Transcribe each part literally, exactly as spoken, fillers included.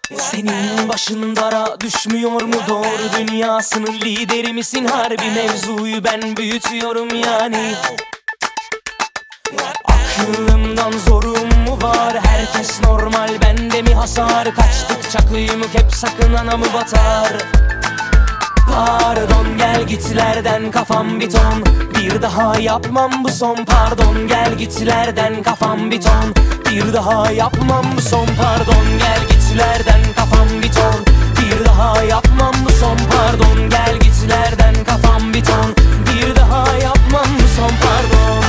Senin başın dara düşmüyor mu doğru dünyasının lideri misin? Harbi mevzuyu ben büyütüyorum yani. Aklımdan zorum mu var? Herkes normal, bende mi hasar? Kaçtıkça kıymık hep sakın anamı batar. Pardon gel gitlerden kafam bir ton, bir daha yapmam bu son. Pardon gel gitlerden kafam bir ton, bir daha yapmam bu son. Pardon gel gitlerden kafam bir ton, bir daha yapmam bu son. Pardon gel gitlerden kafam bir ton, bir daha yapmam bu son. Pardon.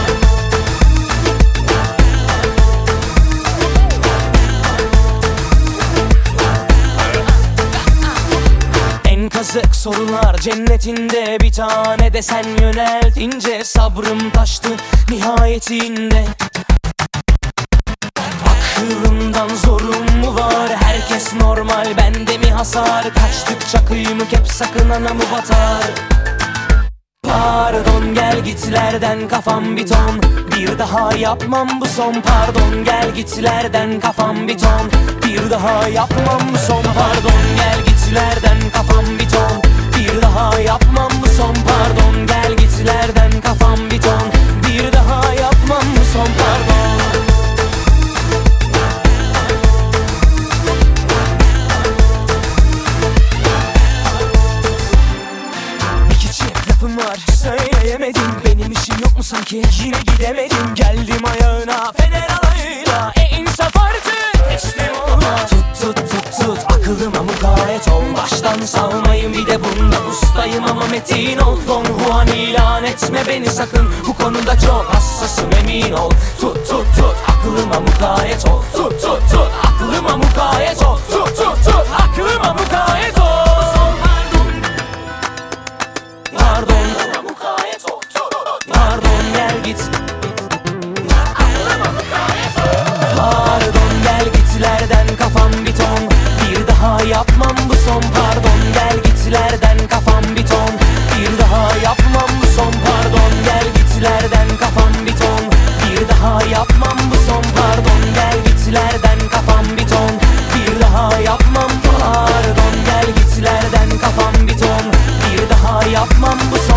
Kazık sorular cennetinde, bir tane de sen yöneltince sabrım taştı nihayetinde. Aklımdan zorum mu var? Herkes normal, bende mi hasar? Kaçtıkça kıymık hep sakın anamı batar. Pardon gel gitlerden kafam bir ton, bir daha yapmam bu son. Pardon gel gitlerden kafam bir ton, bir daha yapmam bu son. Pardon gel gitlerden kafam bir ton, bir daha yapmam bu son. Pardon gel gitlerden kafam bir ton, bir daha yapmam bu son. Pardon. İki çift lafım var söyleyemedim, benim işim yok mu sanki? Yine gidemedim, geldim ayağına fener alayıyla. E insaf artık teslim olma. Tut tut tut tut aklıma mukayyet ol, baştan savmayın bir de bunda ustayım ama metin ol. Don Juan ilan etme beni sakın, bu konuda çok hassasım emin ol. Tut tut tut aklıma mukayyet ol, tut tut tut aklıma mukayyet ol, tut tut tut aklıma mukayyet ol. Pardon, pardon gel git. Pardon gel gitlerden kafam bir ton, bir daha yapmam bu son. Pardon gel gitlerden kafam bir ton, bir daha yapmam bu son. Pardon gel gitlerden kafam bir ton, bir daha yapmam bu son. Pardon gel gitlerden kafam bir ton, bir daha yapmam. Pardon gel gitlerden kafam bir ton, bir daha yapmam bu son.